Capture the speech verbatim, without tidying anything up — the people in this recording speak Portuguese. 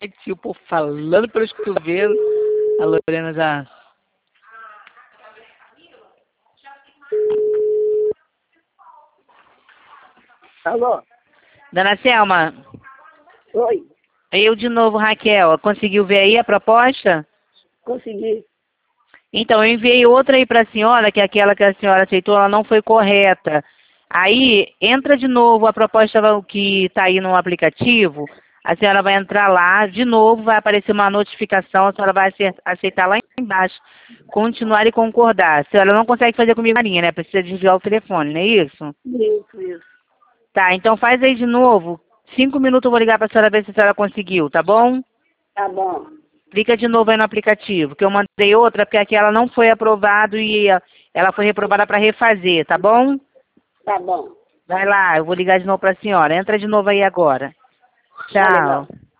O povo falando pelos cotovelos. A Lorena já... Alô? Dona Selma, Oi, eu de novo, Raquel. Conseguiu ver aí a proposta? consegui. Então, eu enviei outra aí para a senhora, que é aquela que a senhora aceitou, ela não foi correta. Aí, entra de novo a proposta que está aí no aplicativo, a senhora vai entrar lá, de novo vai aparecer uma notificação, a senhora vai acer- aceitar lá embaixo, continuar e concordar. A senhora não consegue fazer comigo na linha, né? Precisa desligar o telefone, não é isso? Isso, isso. Tá, então faz aí de novo. Cinco minutos eu vou ligar para a senhora ver se a senhora conseguiu, tá bom? Tá bom. Clica de novo aí no aplicativo, que eu mandei outra, porque aquela não foi aprovada e eh, ela foi reprovada para refazer, tá bom? Tá bom. Vai lá, eu vou ligar de novo para a senhora. Entra de novo aí agora. Tá legal. Tchau.